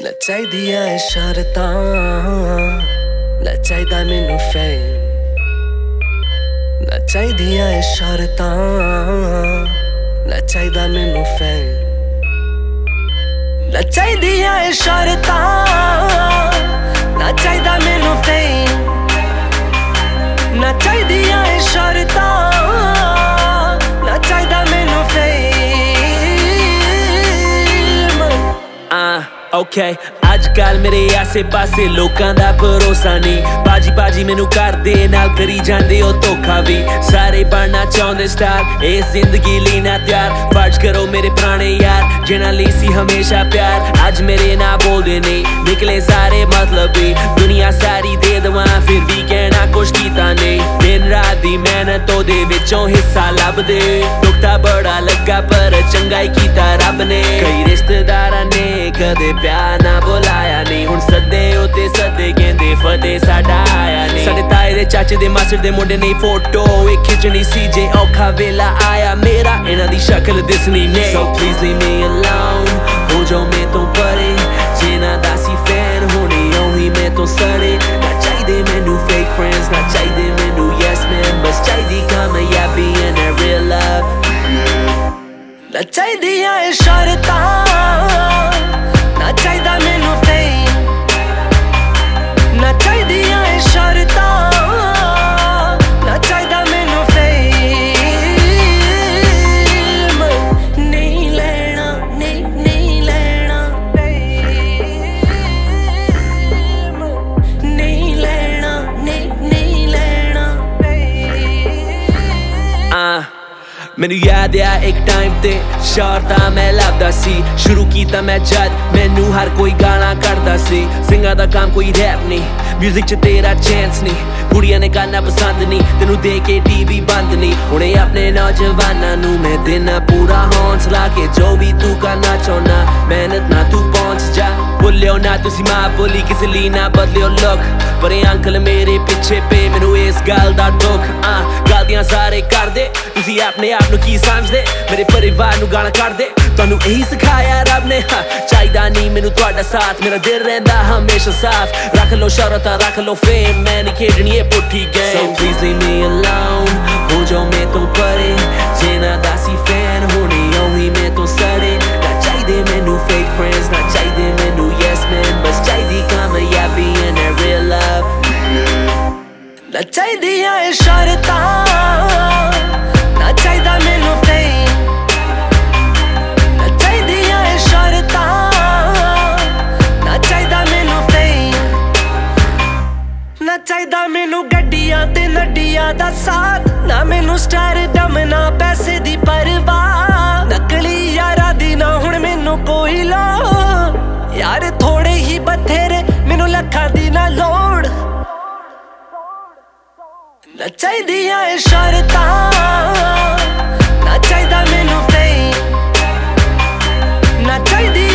ਨਾ ਚਾਹੀਦੀਆਂ ਏ ਸ਼ਰਤਾਂ, ਨਾ ਚਾਹੀਦਾ ਮੈਨੂੰ ਫੇਮ, ਨਾ ਚਾਹੀਦੀਆਂ ਏ ਸ਼ਰਤਾਂ, ਨਾ ਚਾਹੀਦਾ ਮੈਨੂੰ ਫੇਮ, ਨਾ ਚਾਹੀਦੀਆਂ ਏ ਸ਼ਰਤਾਂ, ਨਾ ਚਾਹੀਦਾ ਮੈਨੂੰ ਫੇਮ, ਨਾ ਚਾਹੀਦੀਆਂ ਏ ਸ਼ਰਤਾਂ, ਨਾ ਚਾਹੀਦਾ ਮੈਨੂੰ ਫੇਮ। Okay, ਅੱਜ ਕੱਲ ਮੇਰੇ ਆਸੇ ਪਾਸੇ ਲੋਕਾਂ ਦਾ ਭਰੋਸਾ ਨਹੀਂ। ਬਾਜੀ ਮੈਨੂੰ ਕਰਦੇ ਨਾਲ ਕਰੀ ਜਾਂਦੇ ਉਹ ਧੋਖਾ ਵੀ। ਸਾਰੇ ਬਣਨਾ ਚਾਹੁੰਦੇ ਸਟਾਰ, ਇਹ ਜ਼ਿੰਦਗੀ ਲਈ ਨਾ ਤਿਆਰ। ਫਰਜ਼ ਕਰੋ ਮੇਰੇ ਪੁਰਾਣੇ ਯਾਰ ਜਿਨ੍ਹਾਂ ਲਈ ਸੀ ਹਮੇਸ਼ਾ ਪਿਆਰ। ਅੱਜ ਮੇਰੇ ਨਾਲ ਬੋਲਦੇ ਨਹੀਂ, ਨਿਕਲੇ ਸਾਰੇ ਮਤਲਬੀ। ਦੁਨੀਆ ਸਾਰੀ ਦੇ ਦਵਾਂ ਫਿਰ ਵੀ ਕਹਿਣਾ ਕੁਛ ਕੀਤਾ ਨਹੀਂ। ਦਿਨ ਰਾਤ ਦੀ ਮਿਹਨਤ ਉਹਦੇ ਵਿੱਚੋਂ ਹਿੱਸਾ ਲੱਭਦੇ। ਦੁੱਖ ਤਾਂ ਬੜਾ ਲੱਗਾ ਪਰ ਚੰਗਾ ਹੀ ਕੀਤਾ ਰੱਬ ਨੇ। ਕਈ ਰਿਸ਼ਤੇਦਾਰਾਂ ਨੇ ਕਦੇ ਪਿਆਰ ਨਾ ਬੁਲਾਇਆ ਨਹੀਂ। ਹੁਣ ਸੱਦੇ ਉੱਤੇ ਸੱਦੇ ਕਹਿੰਦੇ ਫਤਿਹ ਸਾਡਾ ਆਇਆ ਨਹੀਂ। ਸਾਡੇ ਤਾਏ ਦੇ ਚਾਚੇ ਦੇ ਮਾਸੜ ਦੇ ਮੁੰਡੇ ਨੇ ਫੋਟੋ ਇਹ ਖਿੱਚਣੀ ਸੀ ਜੇ ਔਖਾ ਵੇਲਾ ਆਇਆ ਮੇਰਾ। ਇਹਨਾਂ ਦੀ ਸ਼ਕਲ ਦਿਸਣੀ ਨਹੀਂ। So please leave me alone, ਹੋ ਜਾਓ ਮੈਂ ਤੋਂ ਪਰੇ। ਜਿਨ੍ਹਾਂ ਦਾ ਸੀ ਫੈਨ ਹੋਣੇ ਉਹੀ ਮੈਂ ਤੋਂ ਸੜੇ। ਨਾ ਚਾਹੀਦੇ ਮੈਨੂੰ fake friends, ਨਾ ਚਾਹੀਦੇ ਮੈਨੂੰ yes man, ਬਸ ਚਾਹੀਦੀ ਕਾਮਯਾਬੀ and a real love। ਨਾ ਚਾਹੀਦੀਆਂ ਏ ਸ਼ਰਤਾਂ, ਨਾ ਚਾਹੀਦਾ ਮੈਨੂੰ ਫੇਮ, ਨਾ ਚਾਹੀਦੀਆਂ ਏ ਸ਼ਰਤਾਂ, ਨਾ ਚਾਹੀਦਾ ਮੈਨੂੰ ਫੇਮ। ਨਹੀਂ ਲੈਣਾ, ਨਹੀਂ ਲੈਣਾ ਫੇਮ, ਨਹੀਂ ਲੈਣਾ, ਨਹੀਂ ਲੈਣਾ ਫੇਮ। ਮੈਨੂੰ ਯਾਦ ਆ ਇੱਕ ਟਾਈਮ ਤੇ ਸ਼ੌਹਰਤਾਂ ਮੈਂ ਲੱਭਦਾ ਸੀ। ਸ਼ੁਰੂ ਕੀਤਾ ਮੈਂ ਜਦ ਮੈਨੂੰ ਹਰ ਕੋਈ ਗਾਲਾਂ ਕੱਢਦਾ ਸੀ। ਸਿੰਗਰ ਦਾ ਕੰਮ ਕੋਈ ਰੈਪ ਨਹੀਂ, ਮਿਊਜ਼ਿਕ 'ਚ ਤੇਰਾ ਚਾਂਸ ਨਹੀਂ। ਕੁੜੀਆਂ ਨੇ ਗਾਣਾ ਪਸੰਦ ਨਹੀਂ, ਤੈਨੂੰ ਦੇ ਕੇ ਟੀਵੀ ਬੰਦ ਨਹੀਂ। ਹੁਣੇ ਆਪਣੇ ਨੌਜਵਾਨਾਂ ਨੂੰ ਮੈਂ ਦੇਣਾ ਪੂਰਾ ਹੌਂਸਲਾ ਕਿ ਜੋ ਵੀ ਤੂੰ ਕਰਨਾ ਚਾਹੁੰਦਾ ਮਿਹਨਤ ਨਾਲ ਤੂੰ ਪਹੁੰਚ ਜਾ। ਭੁੱਲਿਓ ਨਾ ਤੁਸੀਂ ਮਾਂ ਬੋਲੀ, ਕਿਸੇ ਲਈ ਨਾ ਬਦਲਿਓ ਲੁੱਕ। ਪਰ ਇਹ ਅੰਕਲ ਮੇਰੇ ਪਿੱਛੇ ਪਏ ਮੈਨੂੰ ਇਸ ਗੱਲ ਦਾ ਦੁੱਖ। ਗਲਤੀਆਂ ਸਾਰੇ ਕਰਦੇ, ਤੁਸੀਂ ਆਪਣੇ ਆਪ ਨੂੰ ਕੀ ਸਮਝਦੇ? ਮੇਰੇ ਪਰਿਵਾਰ ਨੂੰ ਗਾਲਾਂ ਕੱਢਦੇ, ਤੁਹਾਨੂੰ ਇਹੀ ਸਿਖਾਇਆ ਰੱਬ ਨੇ। ਚਾਹੀਦਾ ਨਹੀਂ ਮੈਨੂੰ ਤੁਹਾਡਾ ਸਾਥ, ਮੇਰਾ ਦਿਲ ਰਹਿੰਦਾ ਹਮੇਸ਼ਾ ਸਾਫ਼। ਰੱਖ ਲੋ ਸ਼ੌਹਰਤਾਂ, ਰੱਖ ਲੋ ਫੇਮ, ਮੈਂ ਨਹੀਂ ਖੇਡਣੀ ਇਹ ਪੁੱਠੀ game. So please leave me alone, ਹੋ ਜਾਓ ਮੈਂ ਤੋਂ ਪਰੇ। ਜਿਨ੍ਹਾਂ ਦਾ ਸੀ ਫੈਨ ਹੋਣੇ ਉਹੀ ਮੈਂ ਤੋਂ ਸੜੇ। ਨਾ ਚਾਹੀਦੇ ਮੈਨੂੰ fake friends, ਨਾ ਚਾਹੀਦੇ ਮੈਨੂੰ yes man, ਬਸ ਚਾਹੀਦੀ ਕਾਮਯਾਬੀ and a real love। ਨਾ ਚਾਹੀਦੀਆਂ ਏ ਸ਼ਰਤਾਂ, ਨਾ ਚਾਹੀਦਾ ਮੈਨੂੰ ਫੇਮ, ਨਾ ਚਾਹੀਦੀਆਂ ਏ ਸ਼ਰਤਾਂ, ਨਾ ਚਾਹੀਦਾ ਮੈਨੂੰ ਫੇਮ। ਨਾ ਚਾਹੀਦਾ ਮੈਨੂੰ ਗੱਡੀਆਂ ਤੇ ਨੱਡੀਆਂ ਦਾ ਸਾਥ, ਨਾ ਮੈਨੂੰ ਸਟਾਰਡਮ, ਨਾ ਪੈਸੇ ਦੀ ਪਰਵਾਹ। ਨਕਲੀ ਯਾਰਾਂ ਦੀ ਨਾ ਹੁਣ ਮੈਨੂੰ ਕੋਈ ਲੋੜ, ਯਾਰ ਥੋੜੇ ਹੀ ਬਥੇਰੇ ਮੈਨੂੰ ਲੱਖਾਂ ਦੀ ਨਾ ਲੋੜ। ਨਾ ਚਾਹੀਦੀਆਂ ਏ ਸ਼ਰਤਾਂ, ਨਾ ਚਾਹੀਦਾ ਮੈਨੂੰ ਫੇਮ, ਨਾ ਚਾਹੀਦੀ